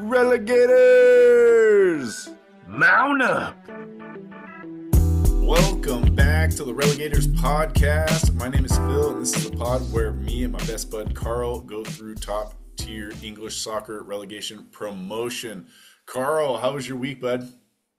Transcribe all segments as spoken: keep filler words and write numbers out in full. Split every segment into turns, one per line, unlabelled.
Relegators!
Mount up!
Welcome back to the Relegators podcast. My name is Phil, and this is a pod where me and my best bud Carl go through top tier English soccer relegation promotion. Carl, how was your week, bud?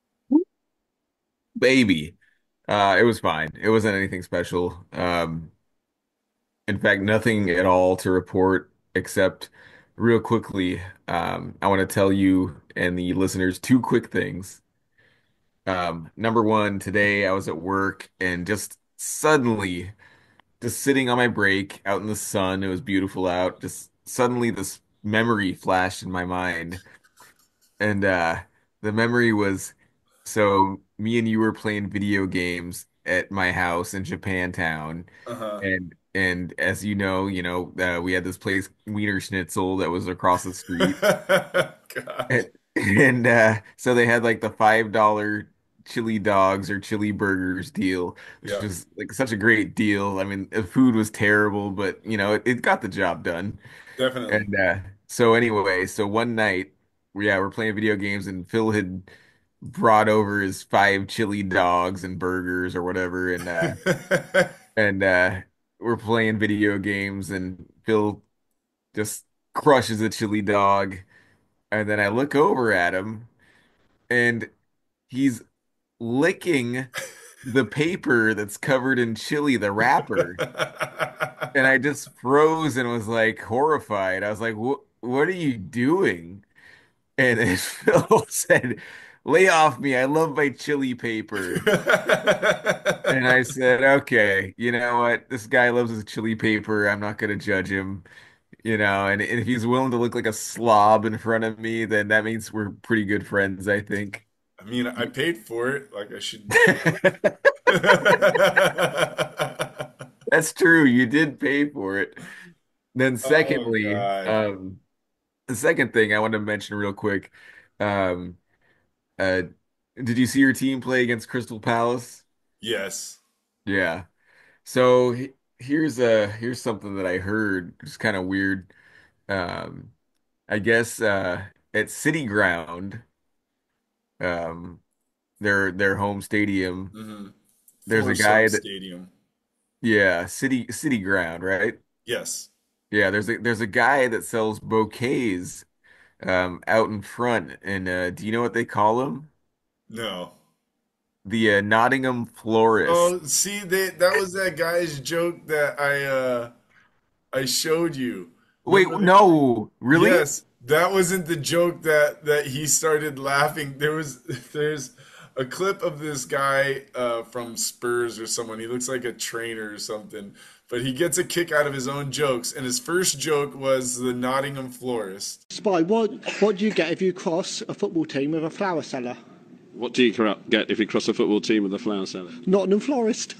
Baby. Uh, it was fine. It wasn't anything special. Um, in fact, nothing at all to report except real quickly, um, I want to tell you and the listeners two quick things. Um, number one, today I was at work and just suddenly, just sitting on my break out in the sun, it was beautiful out, just suddenly this memory flashed in my mind. And uh the memory was so me and you were playing video games at my house in Japantown.
Uh-huh.
And and as you know, you know, uh, we had this place Wiener Schnitzel that was across the street.
Gosh.
And, and uh so they had like the five dollar chili dogs or chili burgers deal, which
Yeah,
was like such a great deal. I mean, the food was terrible, but you know, it, it got the job done.
definitely.
And uh, so anyway, so one night, yeah, we're playing video games, and Phil had brought over his five chili dogs and burgers or whatever, and uh, and uh, we're playing video games, and Phil just crushes a chili dog, and then I look over at him, and he's licking the paper that's covered in chili, the wrapper. And I just froze and was like horrified. I was like, "What? What are you doing?" And then Phil said, "Lay off me. I love my chili paper." And I said, "Okay, you know what? This guy loves his chili paper. I'm not going to judge him, you know. And if he's willing to look like a slob in front of me, then that means we're pretty good friends, I think."
I mean, I paid for it. Like I should.
That's true. You did pay for it. Then
Oh
secondly,
God.
um, the second thing I want to mention real quick, um, uh, did you see your team play against Crystal Palace?
Yes.
Yeah. So he- here's uh here's something that I heard, it's kind of weird. Um, I guess uh at City Ground, um, their their home stadium,
hmm
there's a
Four Sun
guy that
Stadium.
yeah, City City Ground, right?
Yes.
Yeah, there's a there's a guy that sells bouquets um out in front, and uh do you know what they call him?
No.
The uh, Nottingham Florist.
Oh, see, they, that was that guy's joke that I uh I showed you.
Wait,
Remember that?
no, really?
Yes, that wasn't the joke that that he started laughing. There was there's a clip of this guy uh, from Spurs or someone. He looks like a trainer or something, but he gets a kick out of his own jokes. And his first joke was the Nottingham Florist.
Spy, what what do you get if you cross a football team with a flower seller?
What do you cor- get if you cross a football team with a flower seller?
Nottingham Florist.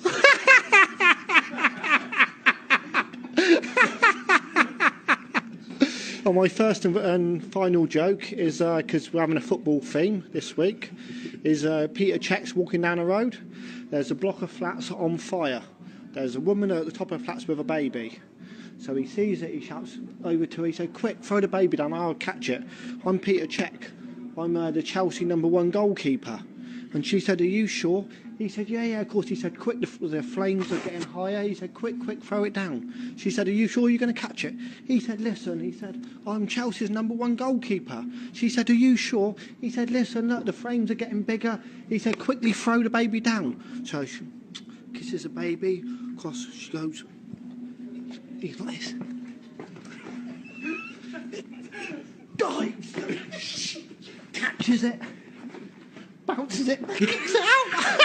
And my first and, and final joke is because uh, we're having a football theme this week. Is uh, Peter Check's walking down the road. There's a block of flats on fire. There's a woman at the top of the flats with a baby. So he sees it. He shouts over to her. He said, "Quick, throw the baby down. I'll catch it. I'm Peter Check. I'm uh, the Chelsea number one goalkeeper." And she said, "Are you sure?" He said, "Yeah, yeah, of course." He said, "Quick, the, the flames are getting higher." He said, "Quick, quick, throw it down." She said, "Are you sure you're going to catch it?" He said, "Listen," he said, "I'm Chelsea's number one goalkeeper." She said, "Are you sure?" He said, "Listen, look, the flames are getting bigger." He said, "Quickly throw the baby down." So she kisses the baby, across, she goes, he's like this. Dives, catches it, bounces it, kicks it out.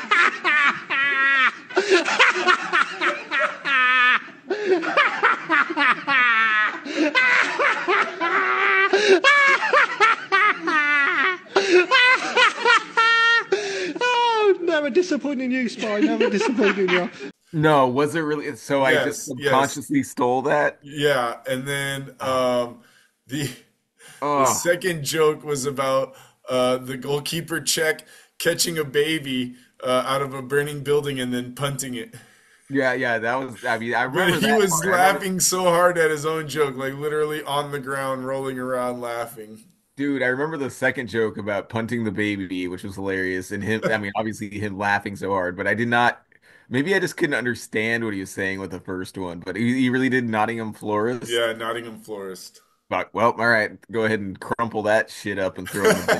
Oh, never disappointing you, Spy. Never disappointing you.
No, was it really? So I just
Yes, yes,
subconsciously stole that?
yeah. And then um, the the
Oh,
second joke was about uh, the goalkeeper Check catching a baby uh, out of a burning building and then punting it.
yeah, yeah. That was, I mean, I
But
remember
he
that
was
part. I remember,
laughing so hard at his own joke, like literally on the ground, rolling around laughing.
Dude, I remember the second joke about punting the baby, which was hilarious, and him, I mean, obviously him laughing so hard, but I did not, maybe I just couldn't understand what he was saying with the first one, but he, he really did Nottingham Forest.
Yeah, Nottingham Forest.
But, well, all right, go ahead and crumple that shit up and throw it in the bin.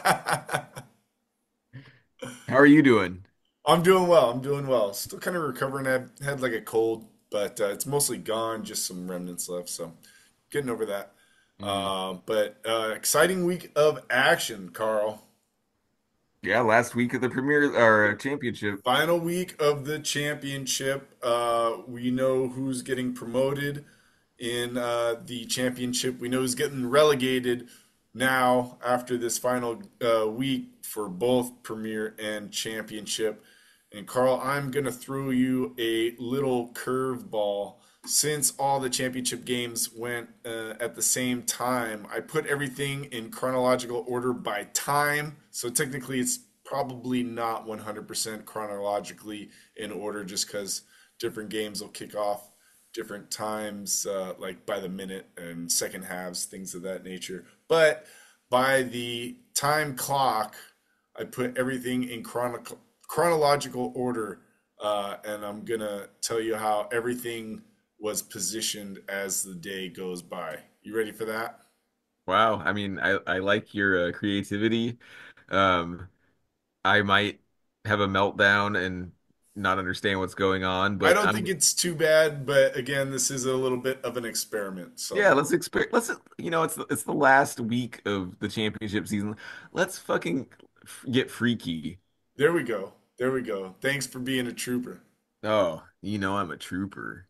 How are you doing?
I'm doing well. I'm doing well. Still kind of recovering. I had like a cold, but uh, it's mostly gone. Just some remnants left. So getting over that.
Mm.
Uh, but uh, exciting week of action, Carl.
Yeah, last week of the Premier or Championship.
Final week of the championship. Uh, we know who's getting promoted in uh, the championship. We know who's getting relegated now after this final uh, week for both Premier and Championship. And Carl, I'm going to throw you a little curveball. Since all the championship games went uh, at the same time, I put everything in chronological order by time. So technically, it's probably not one hundred percent chronologically in order just because different games will kick off different times, uh, like by the minute and second halves, things of that nature. But by the time clock, I put everything in chrono- chronological order, uh, and I'm going to tell you how everything was positioned as the day goes by. You ready for that?
Wow, I mean, I I like your uh, creativity. Um, I might have a meltdown and not understand what's going on,
I
but
don't think
I'm
it's too bad, but again, this is a little bit of an experiment. So
yeah, let's expect let's you know, it's the, it's the last week of the championship season. Let's fucking f- get freaky.
there we go. There we go. Thanks for being a trooper.
Oh, you know I'm a trooper.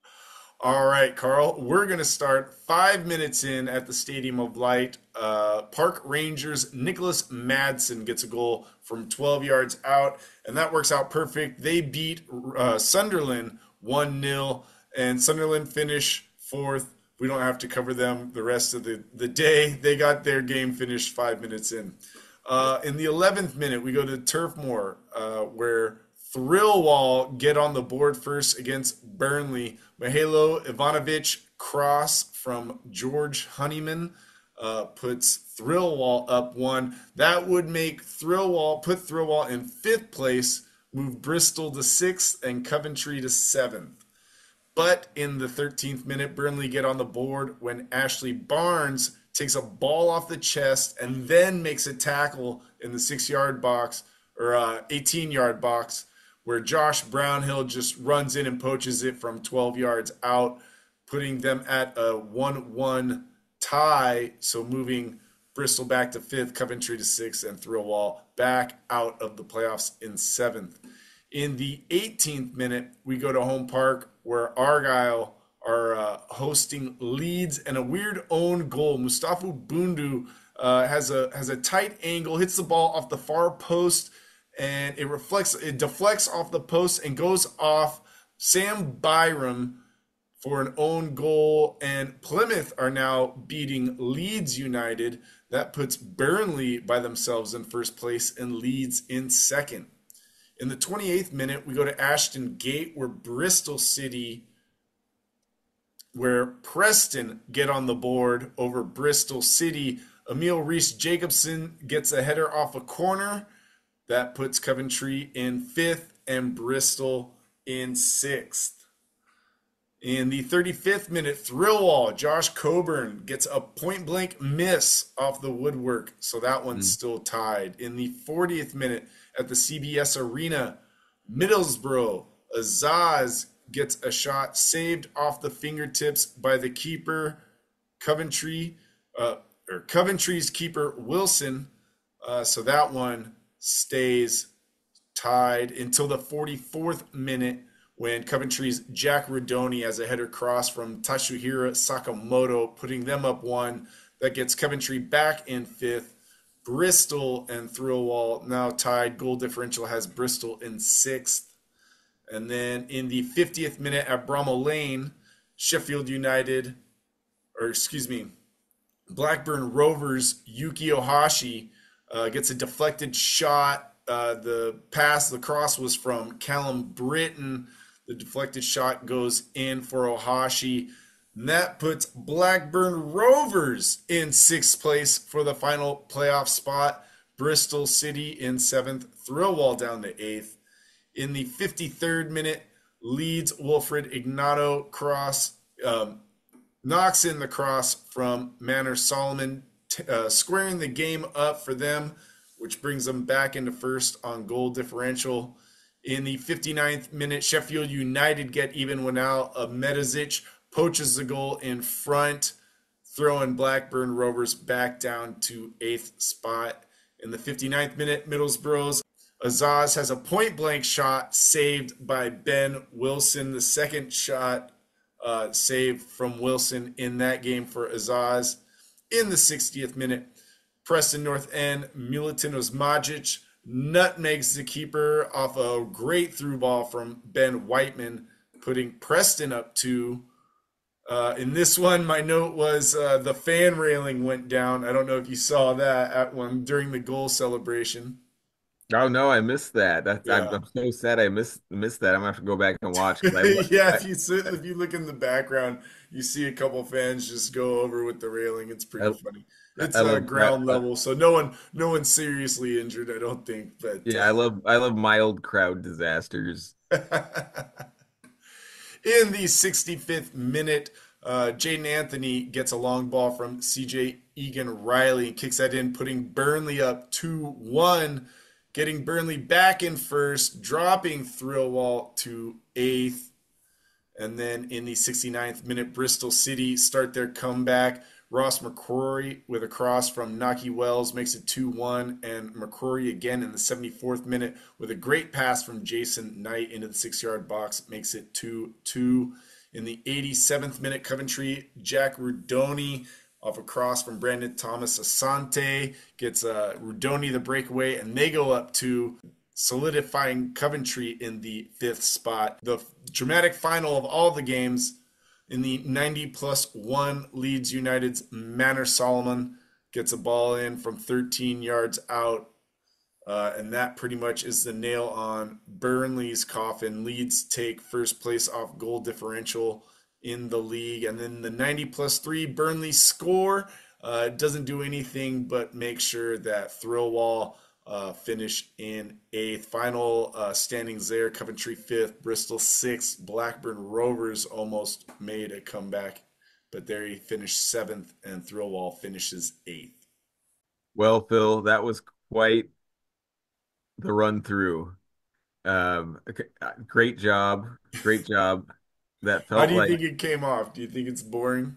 All right, Carl, we're going to start five minutes in at the Stadium of Light. Uh, Park Rangers' Nicholas Madsen gets a goal from twelve yards out, and that works out perfect. They beat uh, Sunderland one nil, and Sunderland finish fourth. We don't have to cover them the rest of the, the day. They got their game finished five minutes in. Uh, in the eleventh minute, we go to Turf Moor, uh, where Thrillwall get on the board first against Burnley. Mihajlo Ivanovic cross from George Honeyman uh, puts Thrillwall up one. That would make Thrillwall put Thrillwall in fifth place, move Bristol to sixth, and Coventry to seventh. But in the thirteenth minute, Burnley get on the board when Ashley Barnes takes a ball off the chest and then makes a tackle in the six-yard box or uh, eighteen-yard box where Josh Brownhill just runs in and poaches it from twelve yards out, putting them at a one one tie, so moving Bristol back to fifth, Coventry to sixth, and Thrillwall back out of the playoffs in seventh. In the eighteenth minute, we go to Home Park where Argyle are uh, hosting Leeds and a weird own goal. Mustafa Bundu uh, has a has a tight angle, hits the ball off the far post, and it reflects, it deflects off the post and goes off Sam Byram for an own goal. And Plymouth are now beating Leeds United. That puts Burnley by themselves in first place and Leeds in second. In the twenty-eighth minute, we go to Ashton Gate where Bristol City, where Preston get on the board over Bristol City. Emil Reese-Jacobson gets a header off a corner. That puts Coventry in fifth and Bristol in sixth. In the thirty-fifth minute, Thrillwall, Josh Coburn gets a point-blank miss off the woodwork, so that one's mm. still tied. In the fortieth minute, at the C B S Arena, Middlesbrough, Azaz gets a shot saved off the fingertips by the keeper, Coventry, uh, or Coventry's keeper, Wilson, uh, so that one stays tied until the forty-fourth minute when Coventry's Jack Rodoni has a header cross from Tatsuhira Sakamoto, putting them up one. That gets Coventry back in fifth. Bristol and Thrillwall now tied. Goal differential has Bristol in sixth. And then in the fiftieth minute at Bramall Lane, Sheffield United, or excuse me, Blackburn Rovers' Yuki Ohashi uh, gets a deflected shot. Uh, the pass, the cross was from Callum Britton. The deflected shot goes in for Ohashi. And that puts Blackburn Rovers in sixth place for the final playoff spot. Bristol City in seventh. Thrillwall down to eighth. In the fifty-third minute, Leeds Wilfred Ignato cross um, knocks in the cross from Manor Solomon, t- uh, squaring the game up for them, which brings them back into first on goal differential. In the fifty-ninth minute, Sheffield United get even when Al Medazic poaches the goal in front, throwing Blackburn Rovers back down to eighth spot. In the fifty-ninth minute, Middlesbrough's Azaz has a point blank shot saved by Ben Wilson. The second shot uh, saved from Wilson in that game for Azaz. In the sixtieth minute, Preston North End, Milutin Osmajic nutmegs the keeper off a great through ball from Ben Whiteman, putting Preston up two. Uh, in this one, my note was uh, the fan railing went down. I don't know if you saw that at one during the goal celebration.
Oh no, I missed that. That's I'm,
Yeah.
I'm so sad I missed missed that. I'm gonna have to go back and watch because I,
Yeah,
I
if you sit, if you look in the background, you see a couple fans just go over with the railing. It's pretty
I,
funny. It's
I
uh,
love crowd.
ground
Uh,
level, so no one no one's seriously injured, I don't think. But
yeah, I love I love mild crowd disasters.
uh, in the sixty-fifth minute, uh, Jaden Anthony gets a long ball from C J Egan Riley and kicks that in, putting Burnley up two one, getting Burnley back in first, dropping Thrillwall to eighth. And then in the sixty-ninth minute, Bristol City start their comeback. Ross McCrory with a cross from Naki Wells makes it two one. And McCrory again in the seventy-fourth minute with a great pass from Jason Knight into the six-yard box makes it two two. In the eighty-seventh minute, Coventry, Jack Rudoni off a cross from Brandon Thomas Asante gets uh, Rudoni the breakaway, and they go up to solidifying Coventry in the fifth spot. The dramatic final of all the games in the ninety plus one, Leeds United's Manor Solomon gets a ball in from thirteen yards out. Uh, and that pretty much is the nail on Burnley's coffin. Leeds take first place off goal differential in the league. And then the ninety plus three Burnley score uh, doesn't do anything but make sure that Thrillwall uh, finish in eighth. Final uh, standings there: Coventry fifth, Bristol sixth, Blackburn Rovers almost made a comeback, but they finished seventh, and Thrillwall finishes eighth.
Well, Phil, that was quite the run through. Um, okay, uh, great job, great job. That
How
felt
do you
like
think it came off? Do you think it's boring?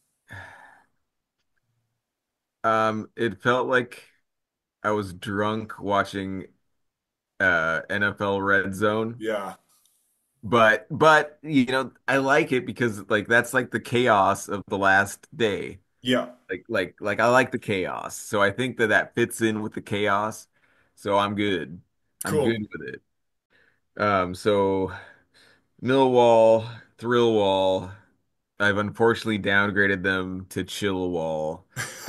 um, it felt like I was drunk watching uh N F L Red Zone.
Yeah,
But but you know, I like it because like that's like the chaos of the last day.
yeah,
Like like like I like the chaos. So I think that that fits in with the chaos. So I'm good. I'm
cool.
good with it. Um so Millwall, Thrillwall, I've unfortunately downgraded them to Chillwall.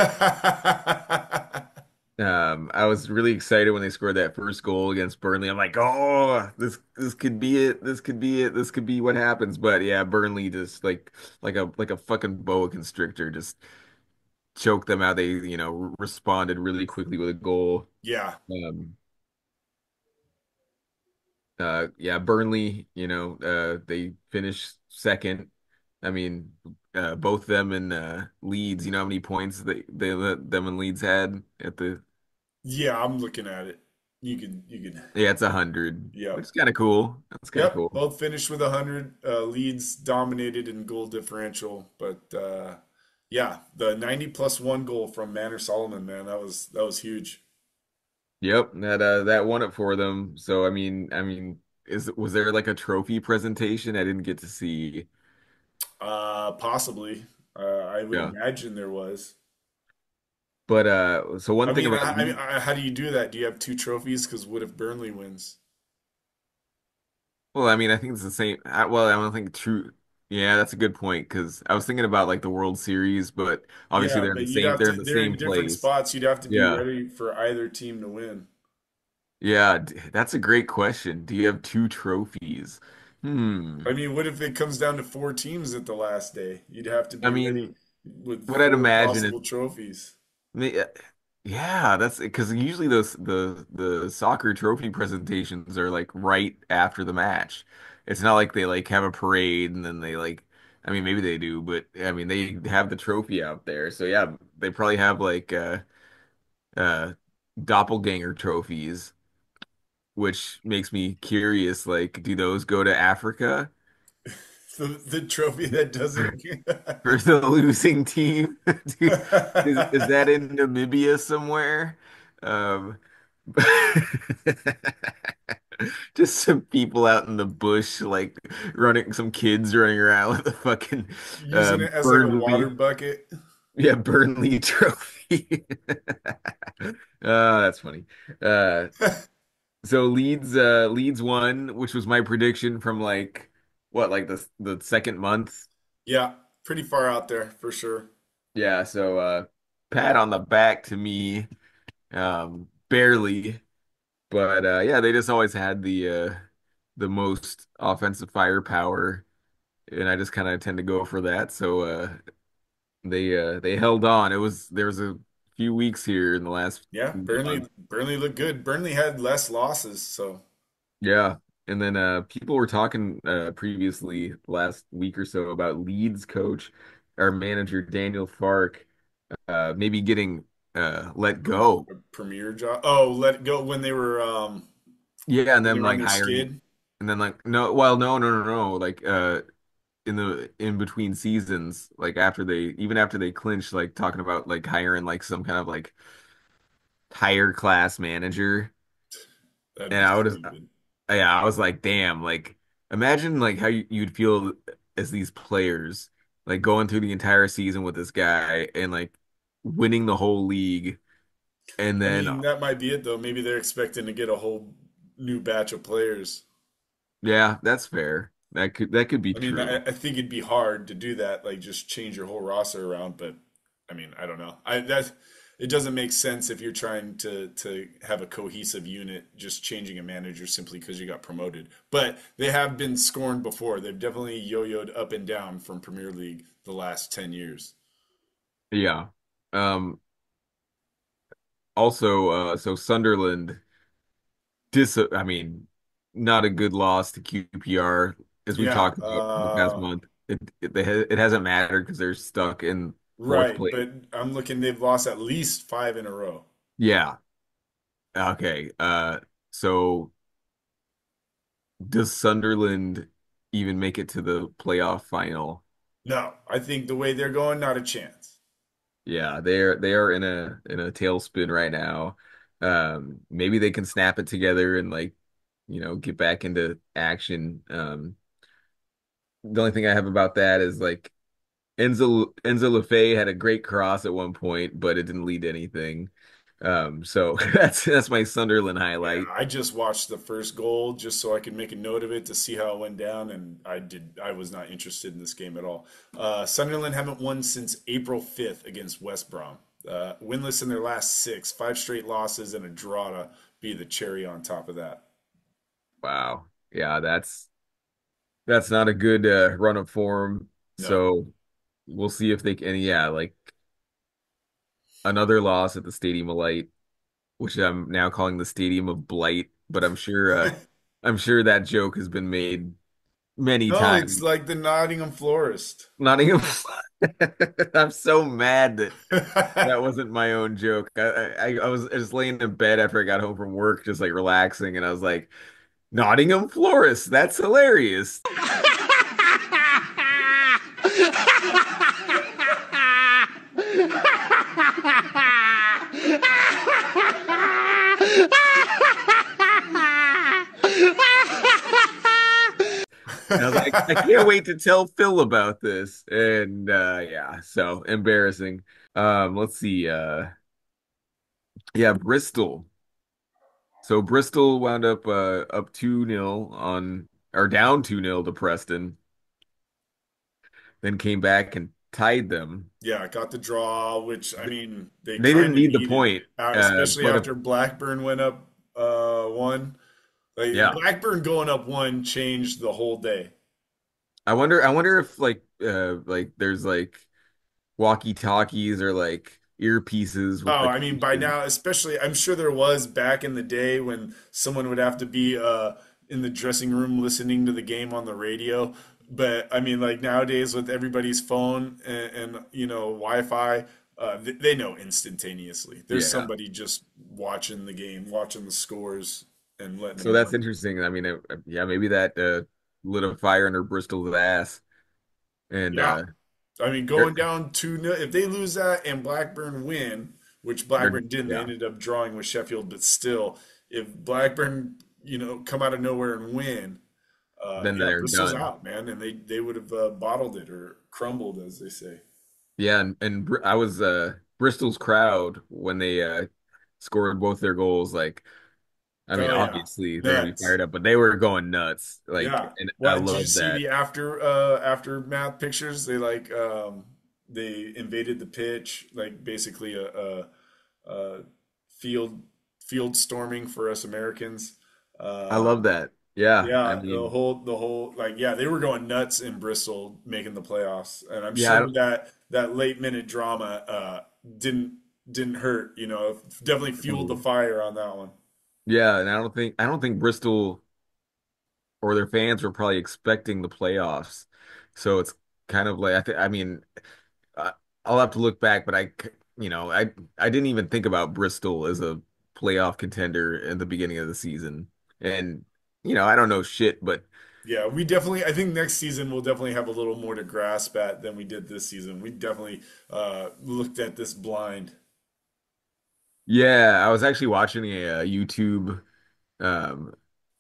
Um, I was really excited when they scored that first goal against Burnley. I'm like, oh, this this could be it. This could be it. This could be what happens. But yeah, Burnley just like like a like a fucking boa constrictor just choked them out. They, you know, r- responded really quickly with a goal.
Yeah,
Um, uh, yeah, Burnley, you know, uh, they finished second. I mean, uh, both them and uh, Leeds. You know how many points they they them and Leeds had at the
yeah, I'm looking at it. You can, you can,
yeah, it's a hundred, which
yep,
is kind of cool. That's kind of
yep.
cool.
Both finished with a hundred. Uh, Leeds dominated in goal differential, but uh, yeah, the ninety plus one goal from Manor Solomon, man, that was that was huge.
Yep, that uh that won it for them. So I mean, I mean, is was there like a trophy presentation? I didn't get to see.
Uh, possibly. Uh, I would
Yeah.
imagine there was.
But uh so one
I
thing
mean,
about
I, I mean,
Leeds,
uh, how do you do that? Do you have two trophies? Because what if Burnley wins?
well, I mean, I think it's the same. I, well, I don't think true. Yeah, that's a good point because I was thinking about like the World Series, but obviously
Yeah,
they're in
but
the
you'd
same
have
they're
to.
in the
They're in
same
different
place.
spots. You'd have to be
Yeah.
ready for either team to win.
Yeah, d- that's a great question. Do you have two trophies?
I
Hmm.
mean, what if it comes down to four teams at the last day? You'd have to
I
be ready
mean,
with
what I'd
four
imagine is,
possible trophies.
may- uh, yeah, that's because usually those the the soccer trophy presentations are like right after the match. It's not like they like have a parade and then they like, I mean, maybe they do, but I mean, they have the trophy out there. So yeah, they probably have like uh uh doppelganger trophies, which makes me curious. Like, do those go to Africa
The the trophy that doesn't.
for the losing team? Do- Is is that in Namibia somewhere? Um, just some people out in the bush, like running, some kids running around with a fucking uh,
Using it as like a water
Burnley,
bucket.
yeah, Burnley trophy. Uh, that's funny. Uh, so Leeds, uh, Leeds won, which was my prediction from like what, like the the second month.
Yeah, pretty far out there for sure.
Yeah, so uh, pat on the back to me, um, barely, but uh, yeah, they just always had the uh, the most offensive firepower, and I just kind of tend to go for that. So uh, they uh, they held on. It was there was a few weeks here in the last
Yeah,
month.
Burnley Burnley looked good. Burnley had less losses, so
Yeah. And then uh people were talking uh previously last week or so about Leeds coach, our manager Daniel Fark, uh maybe getting uh let go.
a premier job. Oh, let it go when they were um
Yeah, and
when they
then
were on
like
their
hiring
skid.
and then like no well no no no no like uh in the in between seasons, like after they even after they clinched, like talking about like hiring like some kind of like higher class manager.
That'd
And
be
I would
stupid.
yeah, I was like, damn, like imagine like how you- you'd feel as these players, like going through the entire season with this guy and like winning the whole league. And
I
then,
mean, that might be it though. Maybe they're expecting to get a whole new batch of players.
yeah, that's fair. That could that could be
I mean, I,
true.
I think it'd be hard to do that, like just change your whole roster around. But I mean, I don't know. I that it doesn't make sense if you're trying to to have a cohesive unit, just changing a manager simply because you got promoted. But they have been scorned before. They've definitely yo-yoed up and down from Premier League the last ten years.
Yeah. Um, also, uh, so Sunderland, dis I mean, not a good loss to Q P R, as we've
Yeah,
talked about the past
uh,
month. It it, they, ha- it hasn't mattered because they're stuck in fourth
right.
place.
But I'm looking, they've lost at least five in a row.
Yeah. Okay. Uh, so does Sunderland even make it to the playoff final?
No, I think the way they're going, not a chance.
Yeah, they're they are in a in a tailspin right now. Um, maybe they can snap it together and like, you know, get back into action. Um, the only thing I have about that is like Enzo Enzo Lefebvre had a great cross at one point, but it didn't lead to anything. Um, so that's that's my Sunderland
Yeah,
highlight.
I just watched the first goal just so I could make a note of it to see how it went down, and I did. I was not interested in this game at all. Uh, Sunderland haven't won since April fifth against West Brom. Uh, winless in their last six, five straight losses and a draw to be the cherry on top of that.
Wow. Yeah, that's that's not a good uh, run of form.
No.
So we'll see if they can. Yeah, like another loss at the Stadium of Light, which I'm now calling the Stadium of Blight. But I'm sure, uh, I'm sure that joke has been made many
No, it's
times.
like the Nottingham Florist.
Nottingham. I'm so mad that that wasn't my own joke. I, I I was just laying in bed after I got home from work, just like relaxing, and I was like, Nottingham Florist. That's hilarious. And I was like, I can't wait to tell Phil about this. And uh yeah, so embarrassing. Um, let's see. Uh yeah, Bristol. So Bristol wound up uh up two nil on or down two nil to Preston, then came back and tied them.
Yeah, got the draw, which I mean they
They
kind
didn't
of
need the
needed,
point.
uh,
Uh
especially
but if
after Blackburn went up uh, one. Like
Yeah.
Blackburn going up one changed the whole day.
I wonder I wonder if like uh like there's like walkie-talkies or like earpieces with
Oh,
the
I mean, by
coaches.
now, especially, I'm sure there was back in the day when someone would have to be uh, in the dressing room listening to the game on the radio. But I mean, like nowadays with everybody's phone and, and you know, Wi-Fi, uh, they, they know instantaneously. There's
Yeah.
somebody just watching the game, watching the scores, and letting
So
them
that's
know.
interesting. I mean, uh, yeah, maybe that uh, lit a fire under Bristol's ass. And
Yeah,
uh,
I mean,
they're
going down two nil. If they lose that and Blackburn win, which
they're
Blackburn didn't, they
yeah.
ended up drawing with Sheffield, but still, if Blackburn, you know, come out of nowhere and win, uh,
Then
yeah,
they're
Bristol's
done.
out, man, and they they would have uh, bottled it or crumbled, as they say.
Yeah, and, and Br- I was uh Bristol's crowd when they uh scored both their goals. Like, I mean,
Oh yeah,
obviously they're gonna be
nuts.
fired up, but they were going nuts. Like,
Yeah.
and I
What did you
love
see
that.
the after uh aftermath pictures? They like um they invaded the pitch, like basically a, a, a field field storming for us Americans.
I
Uh
love that. Yeah, I
yeah, the
mean,
whole the whole like yeah, they were going nuts in Bristol making the playoffs. And I'm
yeah, I
sure
don't,
that that late minute drama uh didn't didn't hurt, you know, it definitely fueled the
totally.
fire on that one.
Yeah, and I don't think I don't think Bristol or their fans were probably expecting the playoffs. So it's kind of like I think I mean I, I'll have to look back, but I c- you know I I didn't even think about Bristol as a playoff contender in the beginning of the season, and you know I don't know shit, but
Yeah, we definitely. I think next season we'll definitely have a little more to grasp at than we did this season. We definitely uh, looked at this blind.
yeah, I was actually watching a, uh YouTube um,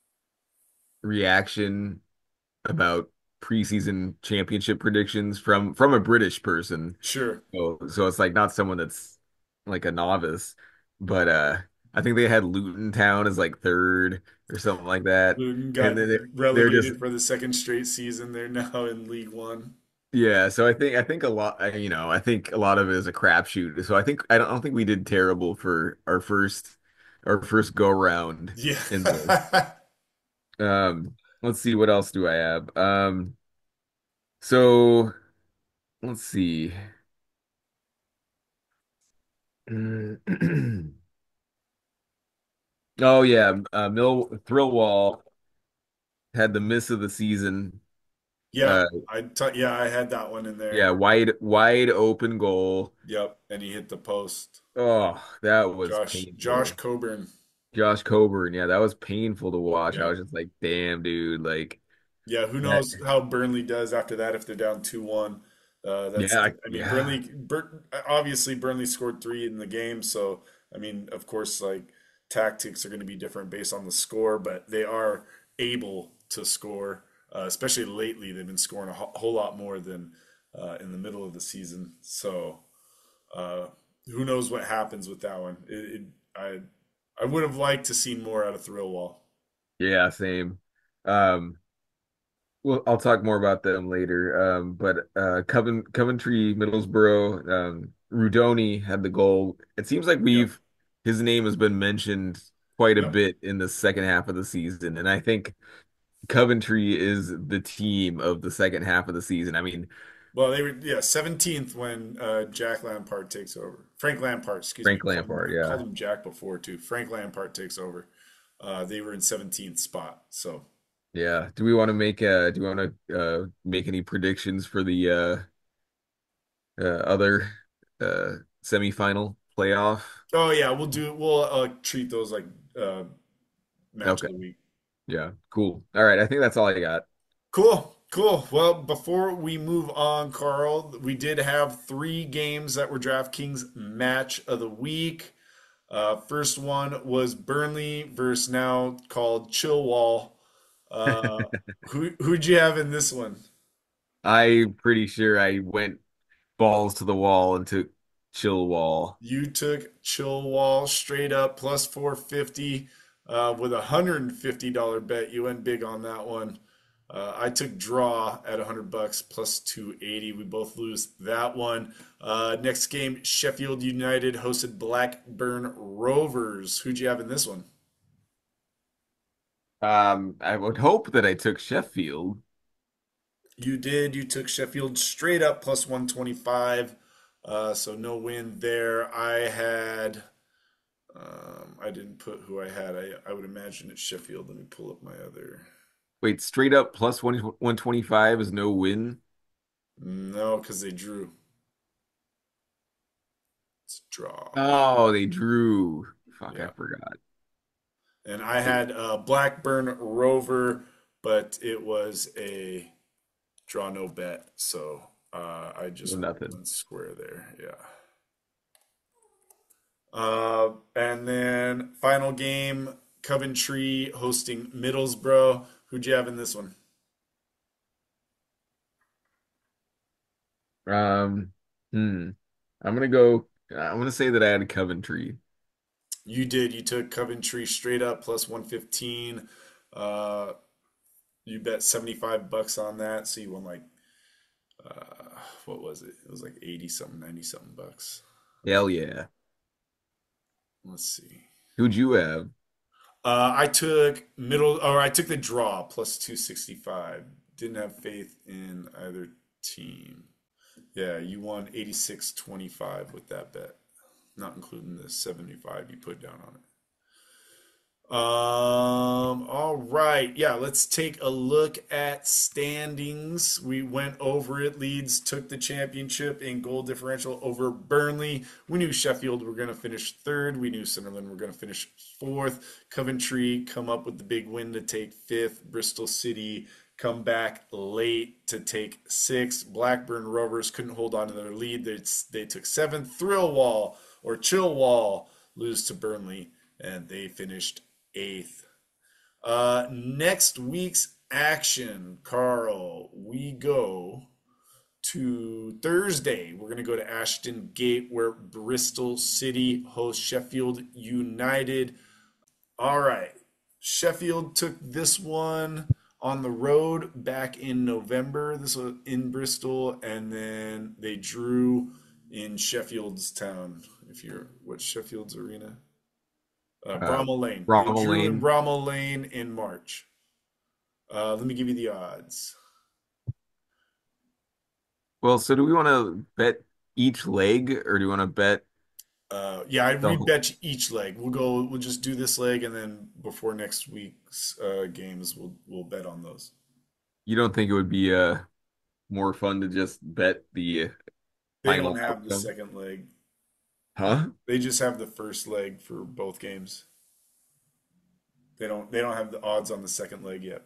reaction about preseason championship predictions from from a British person.
Sure,
So so it's like not someone that's like a novice, but uh I think they had Luton Town as like third or something like that.
Luton
And
got
then they, they're just
relegated for the second straight season. They're now in League One.
yeah, so I think I think a lot I- you know, I think a lot of it is a crapshoot. So I think I don't, I don't think we did terrible for our first our first go round
Yeah,
in this. Um let's see what else do I have. Um so let's see. Oh yeah, uh, Mill Thrillwall had the miss of the season.
yeah.
Uh,
I t yeah, I had that one in
yeah,
there.
wide wide open goal.
Yep, and he hit the post.
Oh, that was
Josh Josh
painful.
Coburn.
Josh Coburn, yeah, that was painful to watch. I
Yeah,
was just like, damn, dude, like
yeah. Who
that.
knows how Burnley does after that if they're down two one. Uh, that's
Yeah, I-
I mean
yeah,
Burnley Bur obviously Burnley scored three in the game, so I mean of course like tactics are going to be different based on the score, but they are able to score, uh, especially lately. They've been scoring a whole whole lot more than uh, in the middle of the season. So uh, who knows what happens with that one? It, it, I I would have liked to see more out of Thrillwall.
yeah, same. Um, well, I'll talk more about them later. Um, but uh, Coven Coventry, Middlesbrough, um, Rudoni had the goal. It seems like
Yep.
we've his name has been mentioned quite a
Yep.
bit in the second half of the season, and I think Coventry is the team of the second half of the season. I mean,
Well, they were yeah seventeenth when uh, Jack Lampard takes over. Frank Lampard, excuse me.
Frank
Called him,
Lampard,
I called
yeah,
him Jack before too. Frank Lampard takes over. Uh, they were in seventeenth spot. So
yeah. Do we want to make uh do we want to uh make any predictions for the uh, uh other uh semifinal playoff?
oh yeah, we'll do we'll uh, treat those like uh, match
Okay,
of the week.
yeah, cool. All right, I think that's all I got.
Cool, cool. Well, before we move on, Carl, we did have three games that were DraftKings match of the week. Uh, first one was Burnley versus now called Chilwell. Uh, who who'd you have in this one?
I'm pretty sure I went balls to the wall and took Chilwell.
You took Chilwell straight up plus four fifty uh, with a one hundred fifty dollar bet. You went big on that one. Uh, I took draw at one hundred bucks plus two eighty. We both lose that one. Uh, next game, Sheffield United hosted Blackburn Rovers. Who'd you have in this one?
Um, I would hope that I took Sheffield.
You did. You took Sheffield straight up plus one twenty-five. Uh, so no win there. I had, um, I didn't put who I had. I, I would imagine it's Sheffield. Let me pull up my other.
Wait, straight up plus one 125 is no win.
No, because they drew. It's a draw.
Oh, they drew. Fuck, I
Yeah.
forgot.
And I had uh, Blackburn Rover, but it was a draw no bet. So uh, I
No,
just
nothing.
went square there. Yeah. Uh, and then final game, Coventry hosting Middlesbrough. Who'd you have in this one?
Um, hmm. I'm gonna go. I'm gonna say that I had Coventry.
You did. You took Coventry straight up plus one fifteen. Uh, you bet seventy-five bucks on that. So you won like, uh, what was it? It was like eighty something, ninety something bucks.
Hell yeah.
Let's see.
Who'd you have?
Uh, I took middle, or I took the draw plus two sixty-five. Didn't have faith in either team. Yeah, you won eighty-six twenty-five with that bet, not including the seventy-five you put down on it. Um, all right. Yeah, let's take a look at standings. We went over it. Leeds took the championship in goal differential over Burnley. We knew Sheffield were going to finish third. We knew Sunderland were going to finish fourth. Coventry come up with the big win to take fifth. Bristol City come back late to take sixth. Blackburn Rovers couldn't hold on to their lead. They, they took seventh. Thrillwall or Chillwall lose to Burnley, and they finished eighth. Uh, next week's action, Carl, we go to Thursday. We're going to go to Ashton Gate where Bristol City hosts Sheffield United. All right. Sheffield took this one on the road back in November. This was in Bristol, and then they drew in Sheffield's town. If you're, what's Sheffield's arena? Uh,
Uh,
Bramall Lane. They
Bramall
drew in
Lane.
Bramall Lane in March. Uh, let me give you the odds.
Well, so do we want to bet each leg, or do we want to bet
Uh, yeah, I
the whole?
rebet each leg. We'll go. We'll just do this leg, and then before next week's uh, games, we'll we'll bet on those.
You don't think it would be uh more fun to just bet the
They don't
final
have the
outcome?
second leg.
Huh?
They just have the first leg for both games. They don't. They don't have the odds on the second leg yet.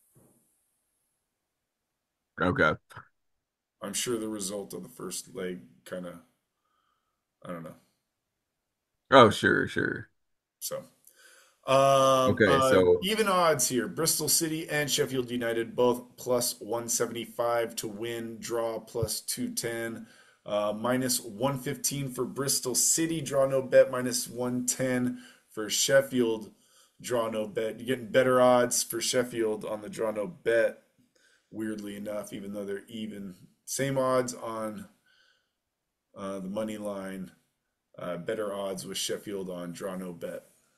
Okay.
I'm sure the result of the first leg kind of. I don't know.
Oh, sure, sure.
So. Um,
Okay,
uh,
so
even odds here. Bristol City and Sheffield United both plus one seventy-five to win, draw plus two ten. Uh, minus one fifteen for Bristol City, draw no bet, minus one ten for Sheffield, draw no bet. You're getting better odds for Sheffield on the draw no bet, weirdly enough, even though they're even. Same odds on uh, the money line, uh, better odds with Sheffield on draw no bet.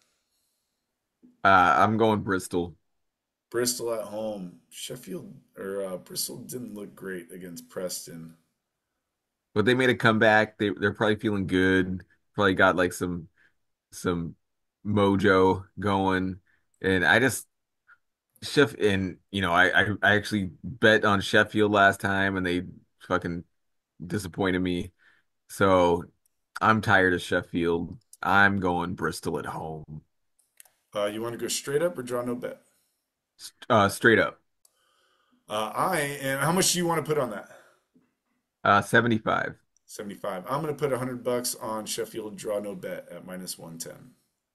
uh, I'm going Bristol.
Bristol at home. Sheffield or uh, Bristol didn't look great against Preston.
But they made a comeback. They they're probably feeling good. Probably got like some some mojo going. And I just Sheff and you know, I, I I actually bet on Sheffield last time and they fucking disappointed me. So I'm tired of Sheffield. I'm going Bristol at home.
Uh, you want to go straight up or draw no bet?
Uh, straight up.
Uh, I and how much do you want to put on that?
Uh, seventy-five.
seventy-five. I'm going to put one hundred bucks on Sheffield draw no bet at minus one ten.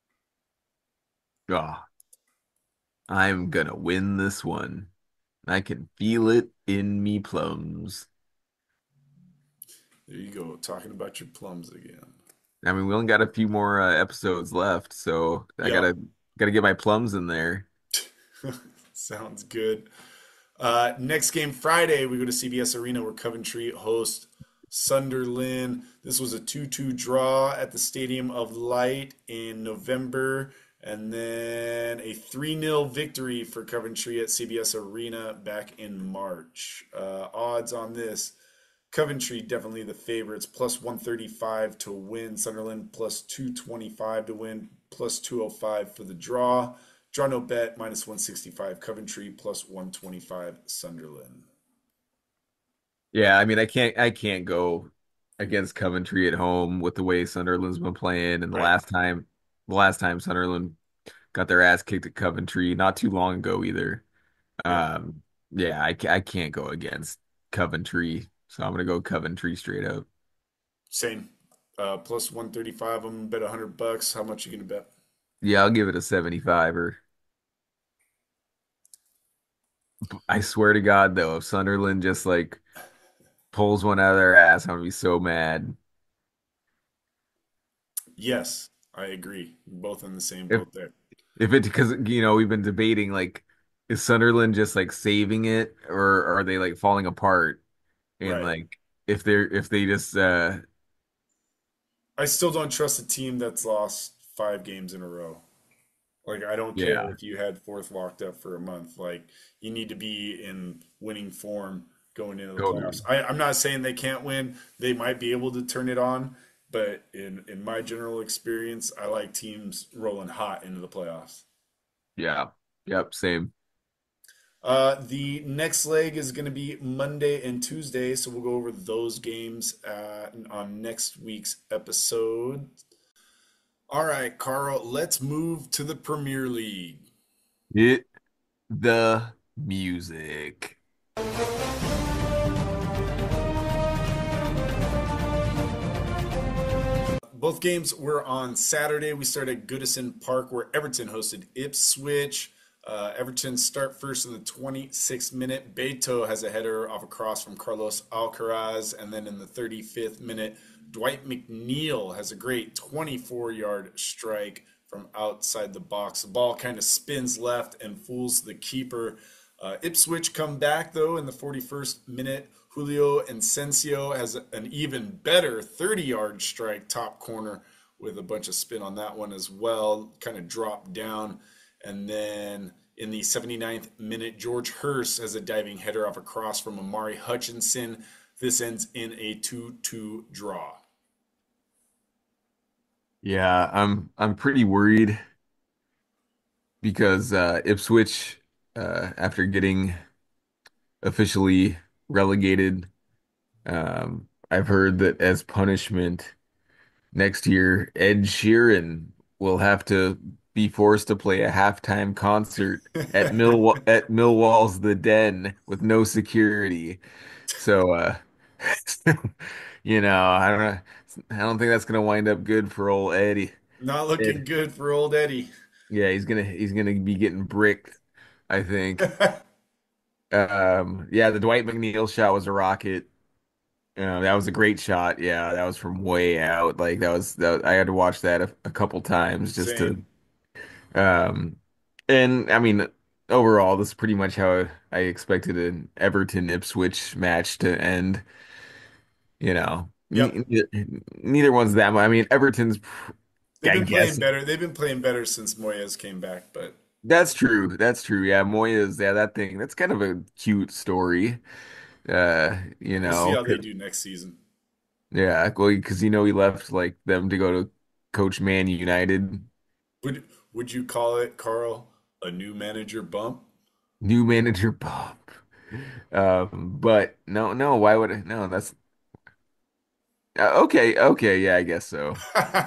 Oh, I'm gonna win this one. I can feel it in me plums.
There you go, talking about your plums again.
I mean, we only got a few more uh, episodes left, so I
Yep.
gotta gotta get my plums in there.
Sounds good. Uh, next game Friday, we go to C B S Arena where Coventry host Sunderland. This was a two two draw at the Stadium of Light in November. And then a three nil victory for Coventry at C B S Arena back in March. Uh, odds on this: Coventry definitely the favorites, plus one thirty-five to win. Sunderland plus two twenty-five to win, plus two oh five for the draw. Draw no bet, minus one sixty-five. Coventry plus one twenty-five Sunderland.
Yeah, I mean, I can't I can't go against Coventry at home with the way Sunderland's been playing, and the
Right.
last time the last time Sunderland got their ass kicked at Coventry not too long ago either.
Yeah.
Um, yeah, I, ca- I can't go against Coventry, so I'm gonna go Coventry straight up.
Same. Uh, plus one thirty-five. I'm gonna bet one hundred bucks. How much you gonna bet?
Yeah, I'll give it a seventy-five or I swear to God though, if Sunderland just like pulls one out of their ass, I'm gonna be so mad.
Yes, I agree. Both in the same
If
boat there.
if it because you know we've been debating like is Sunderland just like saving it or are they like falling apart? And
Right.
like if they're if they just uh
I still don't trust a team that's lost five games in a row. Like, I don't care
yeah
if you had fourth locked up for a month. Like, you need to be in winning form going into the playoffs.
totally.
I, I'm not saying they can't win. They might be able to turn it on, but in in my general experience, I like teams rolling hot into the playoffs.
Yeah. Yep, same.
Uh, the next leg is going to be Monday and Tuesday, so we'll go over those games uh, on next week's episode. All right, Carl, let's move to the Premier League.
Hit the music.
Both games were on Saturday. We started at Goodison Park, where Everton hosted Ipswich. Uh, Everton start first in the twenty-sixth minute. Beto has a header off a cross from Carlos Alcaraz. And then in the thirty-fifth minute, Dwight McNeil has a great twenty-four yard strike from outside the box. The ball kind of spins left and fools the keeper. Uh, Ipswich come back, though, in the forty-first minute. Julio Encensio has an even better thirty yard strike, top corner, with a bunch of spin on that one as well. Kind of dropped down. And then in the seventy-ninth minute, George Hurst has a diving header off a cross from Amari Hutchinson. This ends in a two two draw.
Yeah, I'm I'm pretty worried because uh Ipswich uh after getting officially relegated, um I've heard that as punishment next year Ed Sheeran will have to be forced to play a halftime concert at Mill at Millwall's The Den with no security. So uh you know, I don't know I don't think that's gonna wind up good for old Eddie.
Not looking good for old Eddie.
Yeah, he's gonna he's gonna be getting bricked, I think. Um, yeah, the Dwight McNeil shot was a rocket. Uh, that was a great shot. Yeah, that was from way out. Like that was that I had to watch that a, a couple times just to
Same.
um and I mean overall this is pretty much how I expected an Everton Ipswich match to end, you know.
Yep.
Ne neither, neither one's that much. I mean Everton's
They've
I
been playing
guess
better. They've been playing better since Moyes came back, but
that's true. That's true. Yeah, Moyes, yeah, that thing. That's kind of a cute story. Uh, you
we'll see
know,
how they
'cause-
do next season.
yeah, well, because you know he left like them to go to coach Man United.
Would would you call it, Carl, a new manager bump?
New manager Bob. Um, but no, no, why would I? No, that's uh, okay, okay, yeah, I guess so.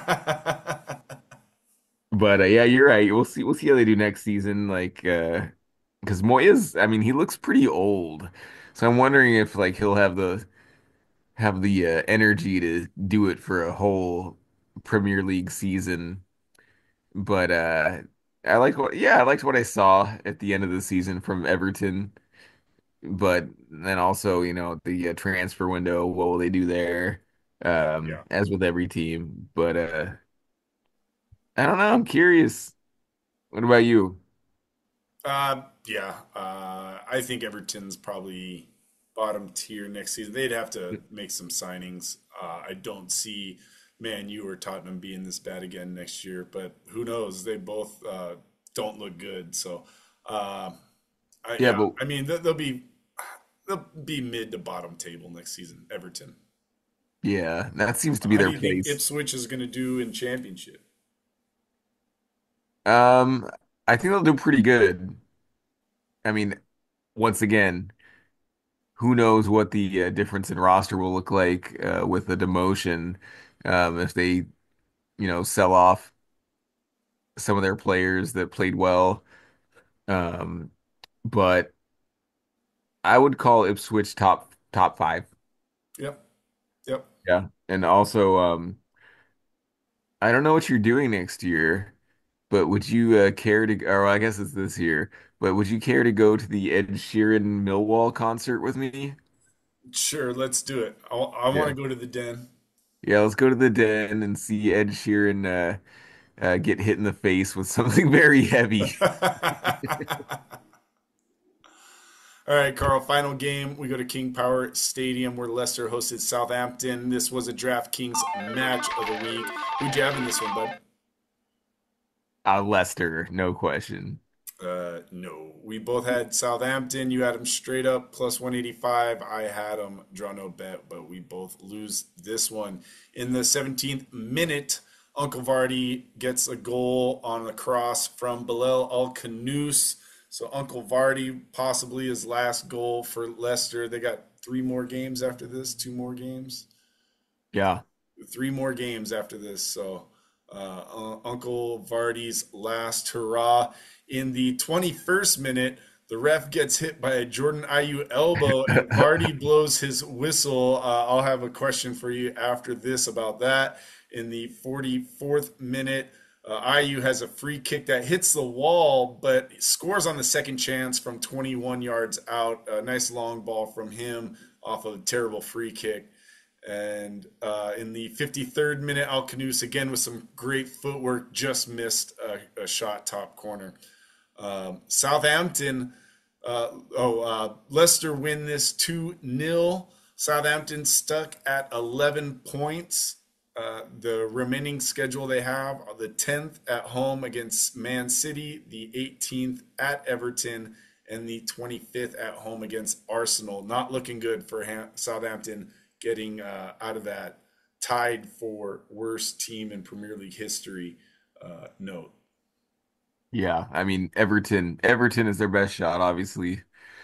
But uh, yeah, you're right. We'll see. We'll see how they do next season. Like, uh, because Moyes, I mean, he looks pretty old, so I'm wondering if like he'll have the have the uh, energy to do it for a whole Premier League season. But uh I like what yeah, I liked what I saw at the end of the season from Everton. But then also, you know, the uh, transfer window, what will they do there? Um,
Yeah.
as with every team. But uh I don't know, I'm curious. What about you?
Uh, yeah. Uh, I think Everton's probably bottom tier next season. They'd have to make some signings. Uh, I don't see Man U or Tottenham being this bad again next year. But who knows? They both uh, don't look good. So, uh, I,
Yeah,
yeah,
but
I mean, they'll, they'll be they'll be mid to bottom table next season. Everton.
yeah, that seems to be
How do
their
you think
place.
Ipswich is going to do in championship?
Um, I think they'll do pretty good. I mean, once again, who knows what the uh, difference in roster will look like uh, with the demotion, um, if they, you know, sell off some of their players that played well. Um, but I would call Ipswich top top five.
Yep. Yep.
Yeah. And also, um, I don't know what you're doing next year, but would you uh, care to, or I guess it's this year, but would you care to go to the Ed Sheeran Millwall concert with me?
Sure. Let's do it. I'll, I want
Yeah.
to go to the Den.
Yeah, let's go to the Den and see Ed Sheeran uh, uh, get hit in the face with something very heavy.
All right, Carl, final game. We go to King Power Stadium where Leicester hosted Southampton. This was a DraftKings match of the week. Who'd you have in this one, bud?
Uh, Leicester, no question.
Uh, no. We both had Southampton. You had them straight up plus one eighty-five. I had them draw no bet, but we both lose this one. In the seventeenth minute, Uncle Vardy gets a goal on a cross from Bilal Al Khanous. So Uncle Vardy, possibly his last goal for Leicester. They got three more games after this, two more games,
Yeah.
three more games after this. So uh, uh, Uncle Vardy's last hurrah. In the twenty-first minute, the ref gets hit by a Jordan Ayew elbow, and Vardy blows his whistle. Uh, I'll have a question for you after this about that. In the forty-fourth minute, uh, Ayew has a free kick that hits the wall, but scores on the second chance from twenty-one yards out. A nice long ball from him off a terrible free kick. And uh, in the fifty-third minute, Alcanus again with some great footwork just missed a, a shot top corner. Um, Southampton, uh, oh, uh, Leicester win this two nil. Southampton stuck at eleven points. Uh, the remaining schedule they have are the tenth at home against Man City, the eighteenth at Everton, and the twenty-fifth at home against Arsenal. Not looking good for Ham- Southampton getting uh, out of that tied for worst team in Premier League history uh, note.
Yeah. I mean, Everton, Everton is their best shot, obviously.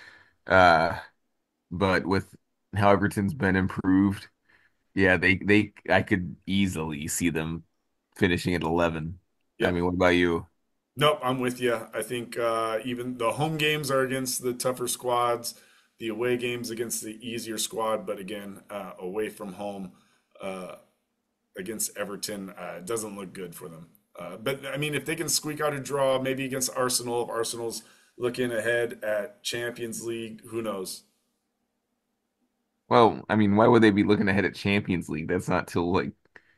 Uh, but with how Everton's been improved, yeah, they they I could easily see them finishing at eleven. I
Yep.
mean, what about you?
Nope, I'm with you. I think uh, even the home games are against the tougher squads, the away games against the easier squad, but again, uh, away from home uh, against Everton, uh, it doesn't look good for them. Uh, but I mean, if they can squeak out a draw, maybe against Arsenal, if Arsenal's looking ahead at Champions League, who knows?
Well, I mean, why would they be looking ahead at Champions League? That's not till like,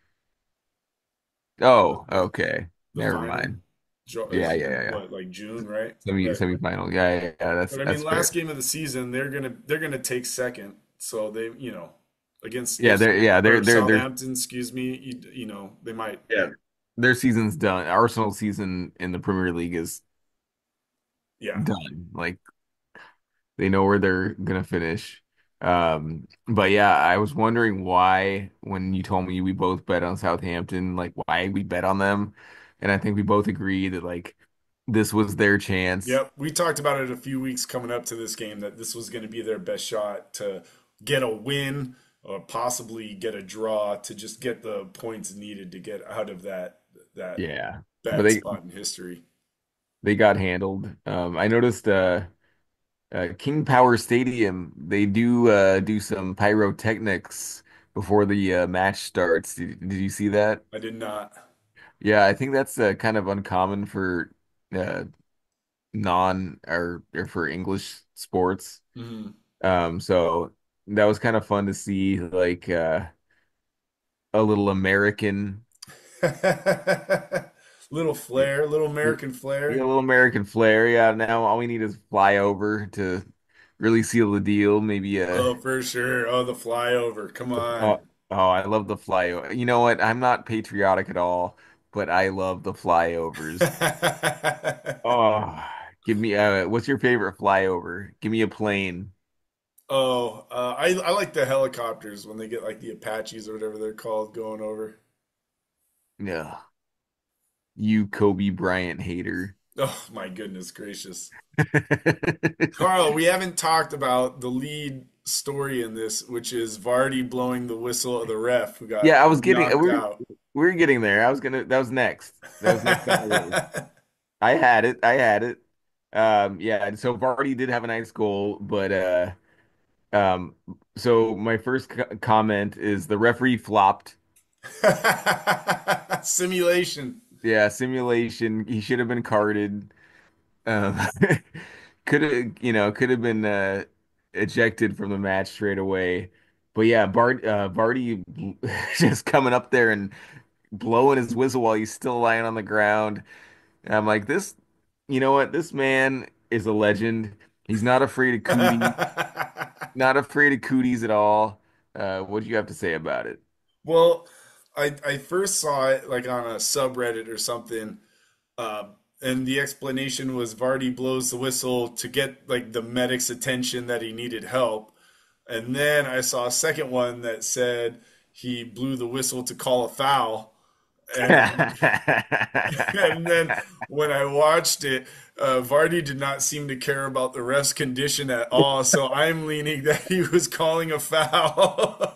oh,
The,
okay.
the
Never
final
mind.
draw
Yeah,
is
yeah, yeah, yeah.
what, like June, right?
Semi
But
semifinal. Yeah, yeah, yeah. That's
But I mean,
that's fair.
last game of the season, they're gonna they're gonna take second. So they, you know, against
Yeah,
if
they're yeah, they're
or
they're they're
Southampton, excuse me, you, you know, they might.
yeah. Their season's done. Arsenal season in the Premier League is
Yeah.
done. Like they know where they're gonna finish. Um, but yeah, I was wondering why when you told me we both bet on Southampton, like why we bet on them. And I think we both agree that like this was their chance.
Yep. We talked about it a few weeks coming up to this game that this was going to be their best shot to get a win or possibly get a draw to just get the points needed to get out of that that
Yeah. But
bad
they
spot in history.
they got handled. Um, I noticed uh uh, King Power Stadium, they do uh, do some pyrotechnics before the uh, match starts. Did, did you see that?
I did not.
Yeah, I think that's uh, kind of uncommon for uh, non or, or for English sports.
Mhm.
Um, so that was kind of fun to see, like uh, a little American,
Little
yeah,
flair, little American
a
flair.
little American flair. Yeah, now all we need is fly over to really seal the deal. Maybe uh,
Oh, for sure. Oh, the flyover. Come
uh,
on.
Oh, I love the flyover. You know what? I'm not patriotic at all, but I love the flyovers. Oh, give me uh what's your favorite flyover? Give me a plane.
Oh, uh, I I like the helicopters when they get like the Apaches or whatever they're called going over.
Yeah. You Kobe Bryant hater.
Oh my goodness gracious. Carl, we haven't talked about the lead story in this, which is Vardy blowing the whistle of the ref who got
Yeah, I was getting
knocked
we're
out.
we're getting there. I was gonna that was next. That was next on the list. I had it. I had it. Um yeah, and so Vardy did have a nice goal, but uh um so my first co comment is the referee flopped.
Simulation.
Yeah, simulation. He should have been carded. Um, could have, you know, could have been uh, ejected from the match straight away. But yeah, Bart, uh, Vardy just coming up there and blowing his whistle while he's still lying on the ground. And I'm like, this, you know what? This man is a legend. He's not afraid of cooties, not afraid of cooties at all. Uh, what do you have to say about it?
Well, I I first saw it like on a subreddit or something, uh, and the explanation was Vardy blows the whistle to get like the medic's attention that he needed help. And then I saw a second one that said he blew the whistle to call a foul. And and then when I watched it, uh, Vardy did not seem to care about the ref's condition at all. So I'm leaning that he was calling a foul.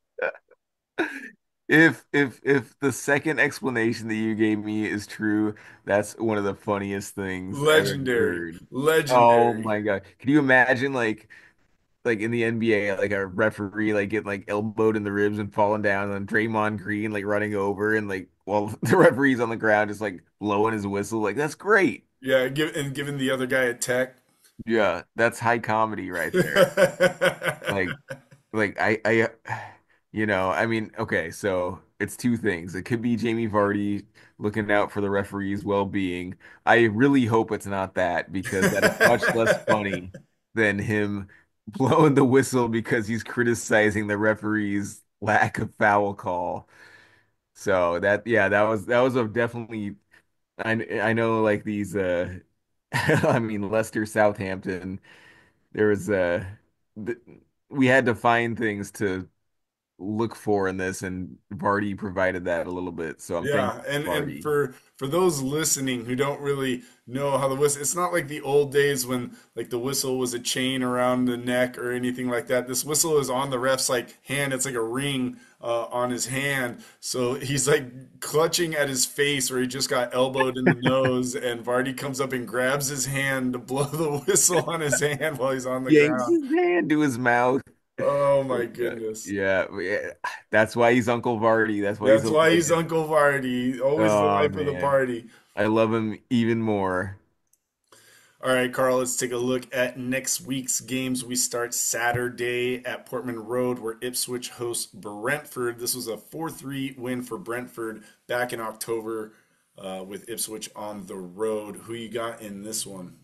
If if if the second explanation that you gave me is true, that's one of the funniest things I've ever
Legendary.
heard. Oh
Legendary.
my God. Can you imagine like like in the N B A, like a referee like getting like elbowed in the ribs and falling down and Draymond Green like running over and like while the referee's on the ground just like blowing his whistle. Like that's great.
Yeah, give, and giving the other guy a tech.
Yeah, that's high comedy right there. Like Like I, I, you know, I mean, okay, so it's two things. It could be Jamie Vardy looking out for the referee's well-being. I really hope it's not that because that is much less funny than him blowing the whistle because he's criticizing the referee's lack of foul call. So that, yeah, that was that was a definitely. I I know like these. uh I mean, Leicester, Southampton. There was uh, th we had to find things to look for in this, and Vardy provided that a little bit. So I'm thankful
Yeah, and
for
and
Vardy.
for for those listening who don't really know how the whistle, it's not like the old days when like the whistle was a chain around the neck or anything like that. This whistle is on the ref's like hand. It's like a ring uh, on his hand. So he's like clutching at his face where he just got elbowed in the nose, and Vardy comes up and grabs his hand to blow the whistle on his hand while he's on the
Yanks
ground.
his hand to his mouth.
Oh my
Yeah,
goodness.
yeah, yeah. That's why he's Uncle Vardy. That's why he's
That's
a
why he's
legend.
Uncle Vardy, always the
Oh
life of the
man,
party.
I love him even more.
All right, Carl, let's take a look at next week's games. We start Saturday at Portman Road, where Ipswich hosts Brentford. This was a four three win for Brentford back in October uh, with Ipswich on the road. Who you got in this one?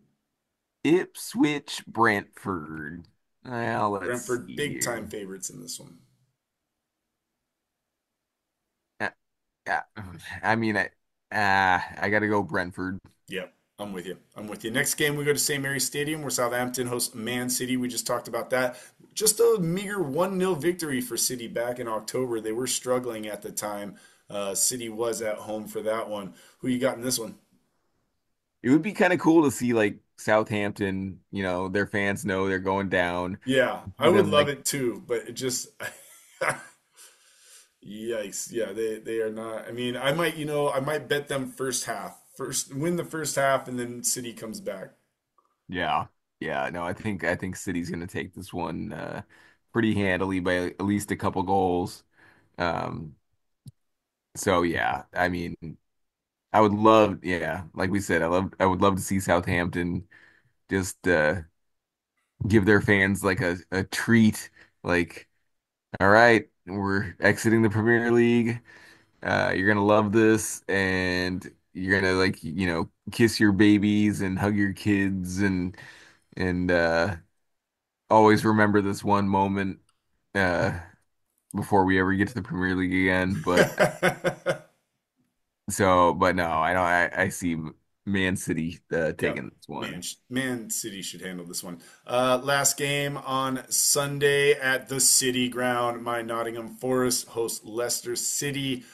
Ipswich, Brentford. Well, let's
Brentford,
see
big time
here.
favorites in this one.
Uh, uh, I mean, I, uh, I gotta go Brentford.
Yep, I'm with you. I'm with you. Next game, we go to Saint Mary's Stadium, where Southampton hosts Man City. We just talked about that. Just a meager one nil victory for City back in October. They were struggling at the time. Uh, City was at home for that one. Who you got in this one?
It would be kind of cool to see like Southampton, you know, their fans know they're going down.
Yeah, I
See
would
them
love
like,
it too, but it just yikes. Yeah, they they are not. I mean, I might, you know, I might bet them first half. First win the first half and then City comes back.
yeah, yeah. No, I think I think City's gonna take this one uh pretty handily by at least a couple goals. Um, so yeah, I mean, I would love, yeah, like we said, I love, I would love to see Southampton just uh give their fans like a a treat. Like, all right, we're exiting the Premier League. Uh, you're gonna love this, and you're gonna like you know kiss your babies and hug your kids and and uh, always remember this one moment. Uh, before we ever get to the Premier League again. But so, but no, I don't. I, I see Man City uh,
Yep.
taking this
Man,
one.
Man City should handle this one. Uh, last game on Sunday at the City Ground. My Nottingham Forest host Leicester City.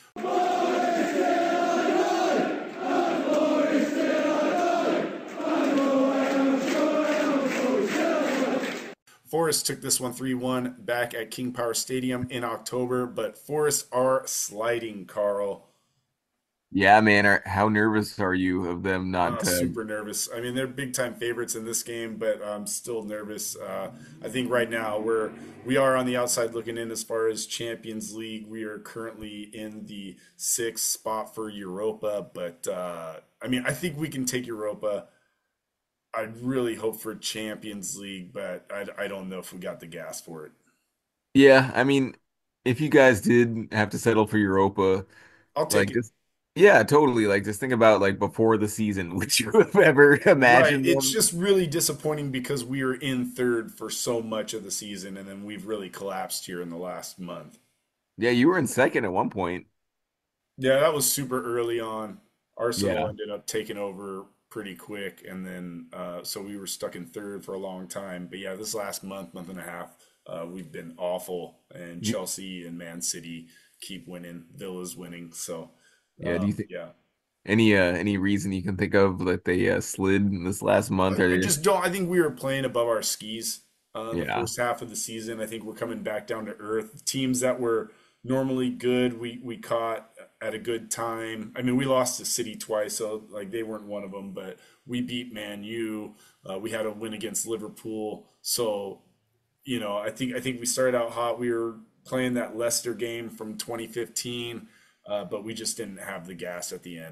Forest took this one three one back at King Power Stadium in October, but Forest are sliding, Carl.
Yeah, man. Are, how nervous are you of them not
Uh,
to?
super nervous. I mean, they're big time favorites in this game, but I'm still nervous. Uh, I think right now we're we are on the outside looking in as far as Champions League. We are currently in the sixth spot for Europa, but uh, I mean, I think we can take Europa. I'd really hope for Champions League, but I, I don't know if we got the gas for it.
Yeah, I mean, if you guys did have to settle for Europa,
I'll take
like
it.
just yeah, totally. Like just think about like before the season, would you have ever
Right.
imagined
It's
them?
just really disappointing because we were in third for so much of the season, and then we've really collapsed here in the last month.
Yeah, you were in second at one point.
Yeah, that was super early on. Arsenal
Yeah.
ended up taking over pretty quick, and then uh, so we were stuck in third for a long time. But yeah, this last month, month and a half, uh, we've been awful, and
Y-
Chelsea and Man City keep winning. Villa's winning, so
Yeah, do you
um,
think
yeah.
any uh any reason you can think of that they uh, slid in this last month?
I,
Or
I
they just
just don't. I think we were playing above our skis uh, in the
yeah.
first half of the season. I think we're coming back down to earth. Teams that were normally good, we we caught at a good time. I mean, we lost to City twice, so like they weren't one of them, but we beat Man U. Uh, we had a win against Liverpool, so you know, I think I think we started out hot. We were playing that Leicester game from twenty fifteen, uh, but we just didn't have the gas at the end.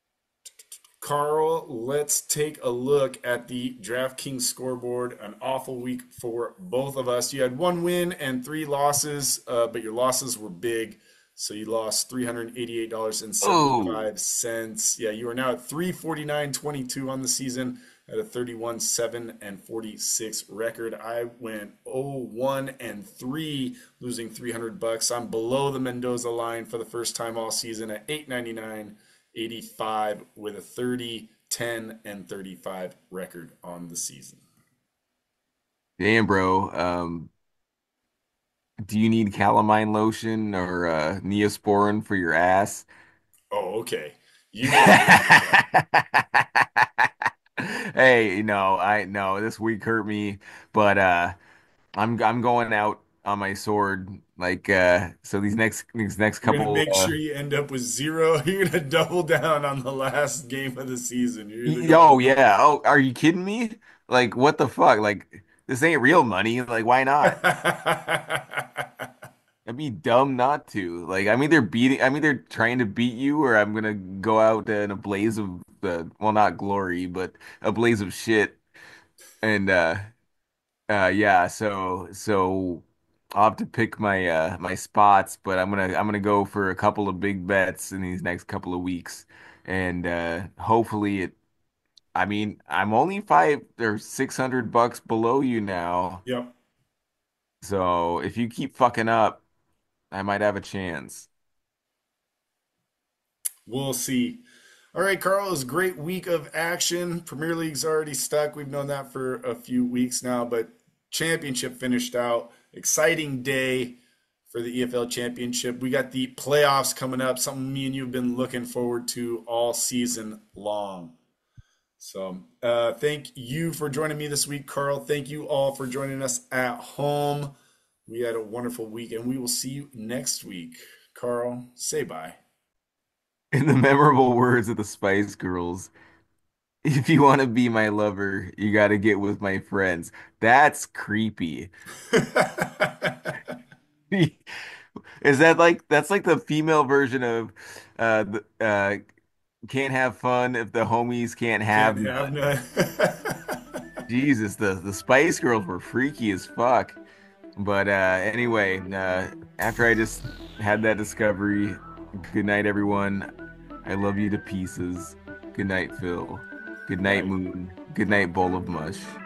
Carl, let's take a look at the DraftKings scoreboard. An awful week for both of us. You had one win and three losses, uh, but your losses were big. So you lost three hundred eighty-eight dollars and
Oh,
seventy-five cents. Yeah, you are now at three forty-nine twenty-two on the season at a thirty-one seven and forty-six record. I went oh one and three, losing three hundred bucks. I'm below the Mendoza line for the first time all season at eight ninety-nine eighty-five with a thirty, ten, and thirty-five record on the season.
damn, bro. Um, do you need calamine lotion or uh Neosporin for your ass?
Oh, okay. You know where this is going.
Hey, no, I no, this week hurt me, but uh I'm I'm going out on my sword. Like uh so these next these next
You're going to
couple
make
uh
sure you end up with zero. You're going to double down on the last game of the season. You're either
y-
going
oh yeah. Oh, are you kidding me? Like what the fuck? Like this ain't real money. Like why not?
to.
I'd be dumb not to. Like I'm either beating I'm either trying to beat you or I'm gonna go out in a blaze of uh, well not glory, but a blaze of shit. And uh Uh yeah, so so I'll have to pick my uh my spots, but I'm gonna I'm gonna go for a couple of big bets in these next couple of weeks. And uh hopefully it I mean, I'm only five or six hundred bucks below you now.
Yep.
So if you keep fucking up, I might have a chance.
We'll see. All right, Carl, it was a great week of action. Premier League's already stuck. We've known that for a few weeks now, but championship finished out. Exciting day for the E F L championship. We got the playoffs coming up, something me and you have been looking forward to all season long. So, uh, thank you for joining me this week, Carl. Thank you all for joining us at home. We had a wonderful week, and we will see you next week. Carl, say bye.
In the memorable words of the Spice Girls, if you want to be my lover, you got to get with my friends. That's creepy. Is that like that's like the female version of uh the, uh can't have fun if the homies can't have
Can't have
none.
none.
Jesus, the the Spice Girls were freaky as fuck. But uh anyway, uh after I just had that discovery, good night everyone. I love you to pieces. Good night, Phil. Good night,
Right.
Moon. Good night, Bowl of Mush.